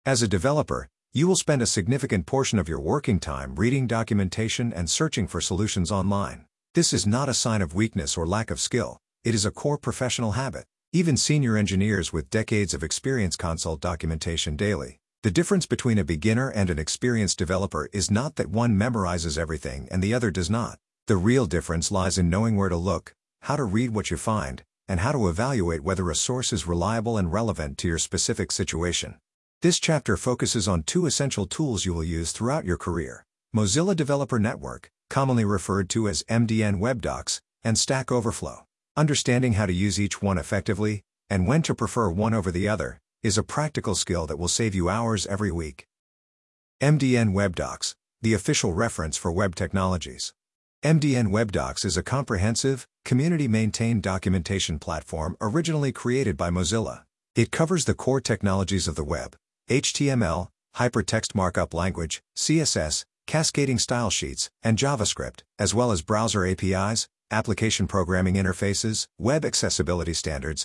As a developer, you will spend a significant portion of your working time reading documentation and searching for solutions online. This is not a sign of weakness or lack of skill, it is a core professional habit. Even senior engineers with decades of experience consult documentation daily. The difference between a beginner and an experienced developer is not that one memorizes everything and the other does not. The real difference lies in knowing where to look, how to read what you find, and how to evaluate whether a source is reliable and relevant to your specific situation. This chapter focuses on two essential tools you will use throughout your career: Mozilla Developer Network, commonly referred to as MDN WebDocs, and Stack Overflow. Understanding how to use each one effectively, and when to prefer one over the other, is a practical skill that will save you hours every week. MDN WebDocs, the official reference for web technologies. MDN WebDocs is a comprehensive, community-maintained documentation platform originally created by Mozilla. It covers the core technologies of the web: HTML, hypertext markup language, CSS, cascading style sheets, and JavaScript, as well as browser APIs, application programming interfaces, web accessibility standards,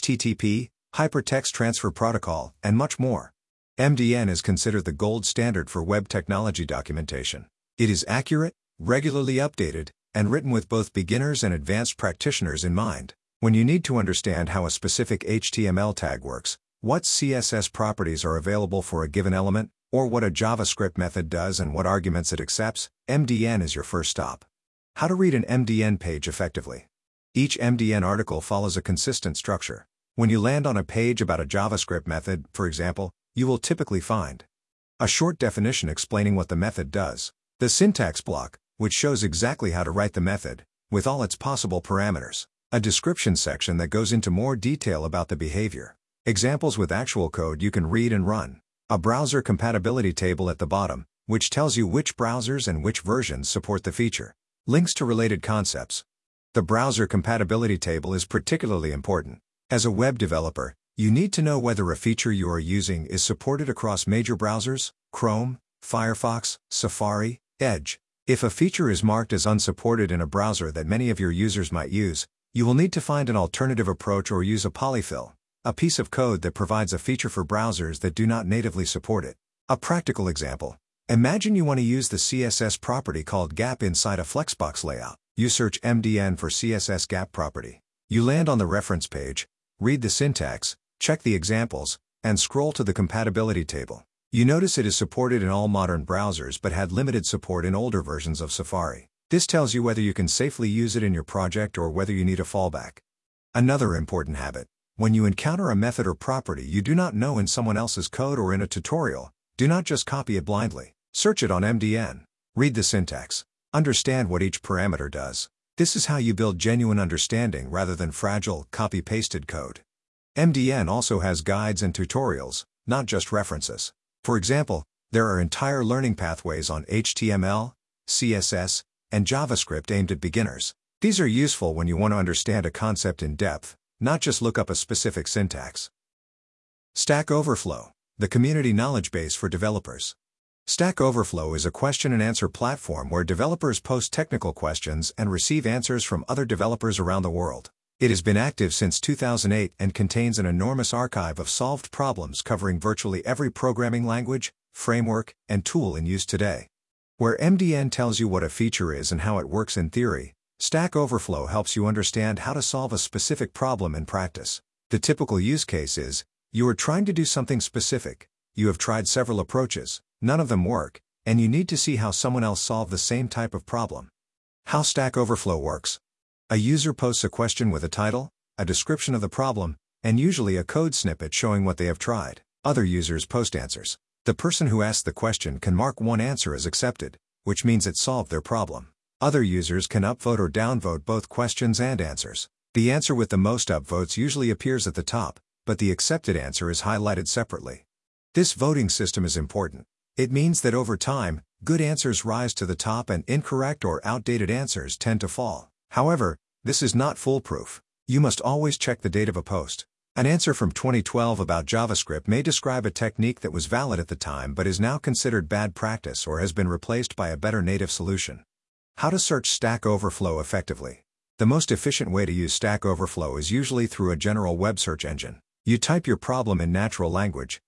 HTTP, hypertext transfer protocol, and much more. MDN is considered the gold standard for web technology documentation. It is accurate, regularly updated, and written with both beginners and advanced practitioners in mind. When you need to understand how a specific HTML tag works, what CSS properties are available for a given element, or what a JavaScript method does and what arguments it accepts, MDN is your first stop. How to read an MDN page effectively. Each MDN article follows a consistent structure. When you land on a page about a JavaScript method, for example, you will typically find a short definition explaining what the method does, the syntax block, which shows exactly how to write the method, with all its possible parameters, a description section that goes into more detail about the behavior, examples with actual code you can read and run, a browser compatibility table at the bottom, which tells you which browsers and which versions support the feature, links to related concepts. The browser compatibility table is particularly important. As a web developer, you need to know whether a feature you are using is supported across major browsers: Chrome, Firefox, Safari, Edge. If a feature is marked as unsupported in a browser that many of your users might use, you will need to find an alternative approach or use a polyfill, a piece of code that provides a feature for browsers that do not natively support it. A practical example: imagine you want to use the CSS property called gap inside a Flexbox layout. You search MDN for CSS gap property. You land on the reference page, read the syntax, check the examples, and scroll to the compatibility table. You notice it is supported in all modern browsers but had limited support in older versions of Safari. This tells you whether you can safely use it in your project or whether you need a fallback. Another important habit: when you encounter a method or property you do not know in someone else's code or in a tutorial, do not just copy it blindly. Search it on MDN. Read the syntax. Understand what each parameter does. This is how you build genuine understanding rather than fragile, copy-pasted code. MDN also has guides and tutorials, not just references. For example, there are entire learning pathways on HTML, CSS, and JavaScript aimed at beginners. These are useful when you want to understand a concept in depth, not just look up a specific syntax. Stack Overflow, the community knowledge base for developers. Stack Overflow is a question-and-answer platform where developers post technical questions and receive answers from other developers around the world. It has been active since 2008 and contains an enormous archive of solved problems covering virtually every programming language, framework, and tool in use today. Where MDN tells you what a feature is and how it works in theory, Stack Overflow helps you understand how to solve a specific problem in practice. The typical use case is, you are trying to do something specific. You have tried several approaches, none of them work, and you need to see how someone else solved the same type of problem. How Stack Overflow works. A user posts a question with a title, a description of the problem, and usually a code snippet showing what they have tried. Other users post answers. The person who asked the question can mark one answer as accepted, which means it solved their problem. Other users can upvote or downvote both questions and answers. The answer with the most upvotes usually appears at the top, but the accepted answer is highlighted separately. This voting system is important. It means that over time, good answers rise to the top and incorrect or outdated answers tend to fall. However, this is not foolproof. You must always check the date of a post. An answer from 2012 about JavaScript may describe a technique that was valid at the time but is now considered bad practice or has been replaced by a better native solution. How to search Stack Overflow effectively. The most efficient way to use Stack Overflow is usually through a general web search engine. You type your problem in natural language,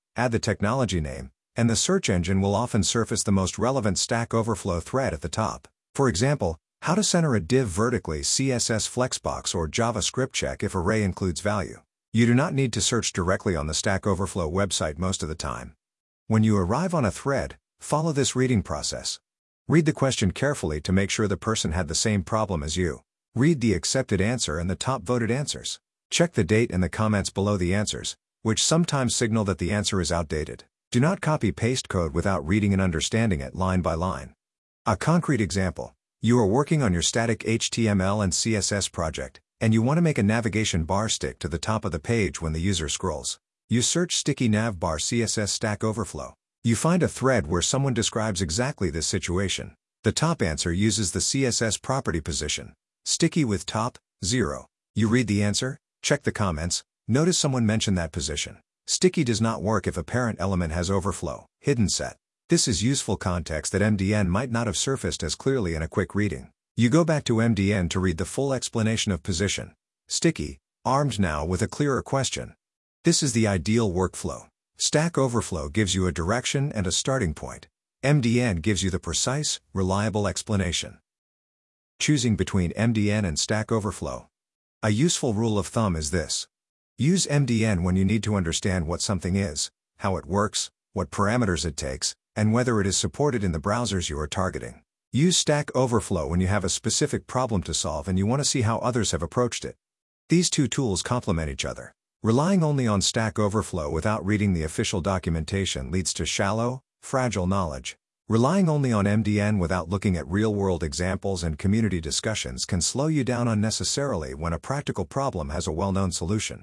add the technology name, and the search engine will often surface the most relevant Stack Overflow thread at the top. For example, how to center a div vertically, CSS Flexbox, or JavaScript check if array includes value. You do not need to search directly on the Stack Overflow website most of the time. When you arrive on a thread, follow this reading process. Read the question carefully to make sure the person had the same problem as you. Read the accepted answer and the top voted answers. Check the date and the comments below the answers, which sometimes signal that the answer is outdated. Do not copy-paste code without reading and understanding it line by line. A concrete example. You are working on your static HTML and CSS project, and you want to make a navigation bar stick to the top of the page when the user scrolls. You search Sticky Navbar CSS Stack Overflow. You find a thread where someone describes exactly this situation. The top answer uses the CSS property position. Sticky with top, 0. You read the answer, check the comments, notice someone mentioned that position. Sticky does not work if a parent element has overflow, hidden set. This is useful context that MDN might not have surfaced as clearly in a quick reading. You go back to MDN to read the full explanation of position. Sticky, armed now with a clearer question. This is the ideal workflow. Stack Overflow gives you a direction and a starting point. MDN gives you the precise, reliable explanation. Choosing between MDN and Stack Overflow. A useful rule of thumb is this. Use MDN when you need to understand what something is, how it works, what parameters it takes, and whether it is supported in the browsers you are targeting. Use Stack Overflow when you have a specific problem to solve and you want to see how others have approached it. These two tools complement each other. Relying only on Stack Overflow without reading the official documentation leads to shallow, fragile knowledge. Relying only on MDN without looking at real-world examples and community discussions can slow you down unnecessarily when a practical problem has a well-known solution.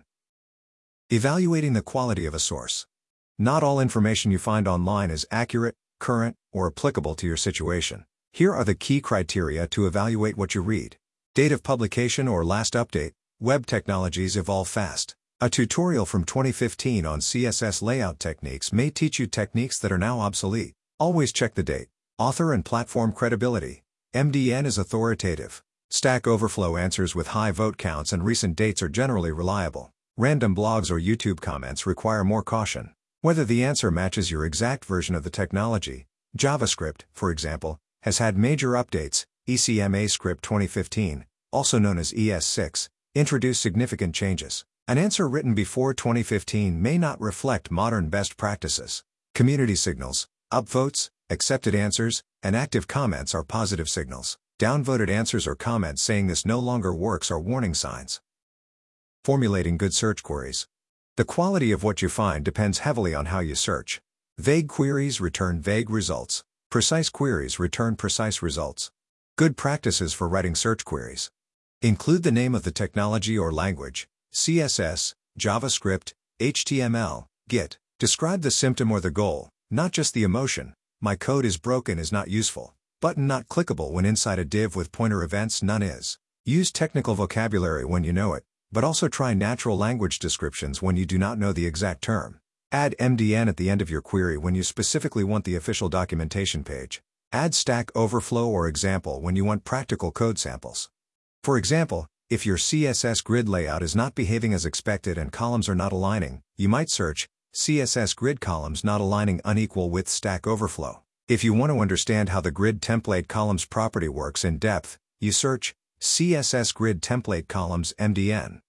Evaluating the quality of a source. Not all information you find online is accurate, current, or applicable to your situation. Here are the key criteria to evaluate what you read. Date of publication or last update. Web technologies evolve fast. A tutorial from 2015 on CSS layout techniques may teach you techniques that are now obsolete. Always check the date. Author and platform credibility. MDN is authoritative. Stack Overflow answers with high vote counts and recent dates are generally reliable. Random blogs or YouTube comments require more caution. Whether the answer matches your exact version of the technology. JavaScript, for example, has had major updates. ECMA Script 2015, also known as ES6, introduced significant changes. An answer written before 2015 may not reflect modern best practices. Community signals. Upvotes, accepted answers, and active comments are positive signals. Downvoted answers or comments saying this no longer works are warning signs. Formulating good search queries. The quality of what you find depends heavily on how you search. Vague queries return vague results. Precise queries return precise results. Good practices for writing search queries. Include the name of the technology or language, CSS, JavaScript, HTML, Git. Describe the symptom or the goal, not just the emotion. My code is broken is not useful. Button not clickable when inside a div with pointer events, none is. Use technical vocabulary when you know it, but also try natural language descriptions when you do not know the exact term. Add MDN at the end of your query when you specifically want the official documentation page. Add Stack Overflow or example when you want practical code samples. For example, if your CSS grid layout is not behaving as expected and columns are not aligning, you might search CSS grid columns not aligning unequal with Stack Overflow. If you want to understand how the grid template columns property works in depth, you search CSS grid template columns MDN.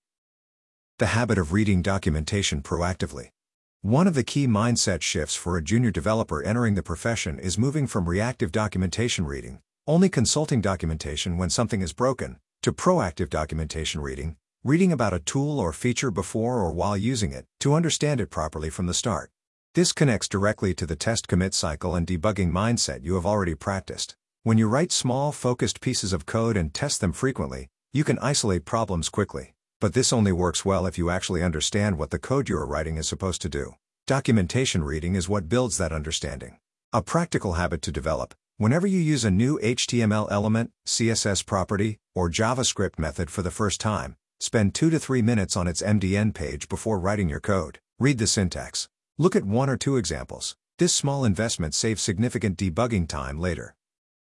The habit of reading documentation proactively. One of the key mindset shifts for a junior developer entering the profession is moving from reactive documentation reading, only consulting documentation when something is broken, to proactive documentation reading, reading about a tool or feature before or while using it, to understand it properly from the start. This connects directly to the test commit cycle and debugging mindset you have already practiced. When you write small, focused pieces of code and test them frequently, you can isolate problems quickly. But this only works well if you actually understand what the code you are writing is supposed to do. Documentation reading is what builds that understanding. A practical habit to develop. Whenever you use a new HTML element, CSS property, or JavaScript method for the first time, spend 2 to 3 minutes on its MDN page before writing your code. Read the syntax. Look at 1 or 2 examples. This small investment saves significant debugging time later.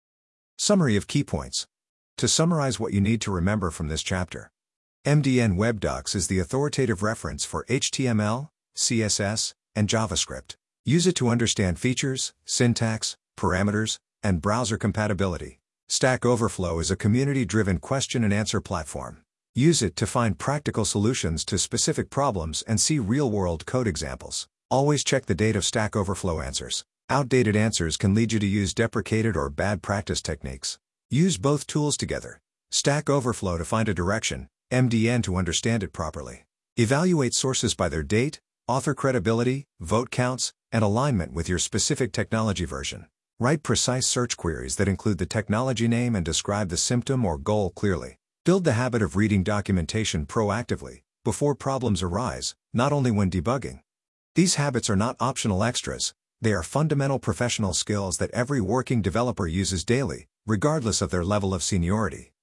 Summary of key points. To summarize what you need to remember from this chapter. MDN Web Docs is the authoritative reference for HTML, CSS, and JavaScript. Use it to understand features, syntax, parameters, and browser compatibility. Stack Overflow is a community-driven question-and-answer platform. Use it to find practical solutions to specific problems and see real-world code examples. Always check the date of Stack Overflow answers. Outdated answers can lead you to use deprecated or bad practice techniques. Use both tools together. Stack Overflow to find a direction, MDN to understand it properly. Evaluate sources by their date, author credibility, vote counts, and alignment with your specific technology version. Write precise search queries that include the technology name and describe the symptom or goal clearly. Build the habit of reading documentation proactively, before problems arise, not only when debugging. These habits are not optional extras, they are fundamental professional skills that every working developer uses daily, regardless of their level of seniority.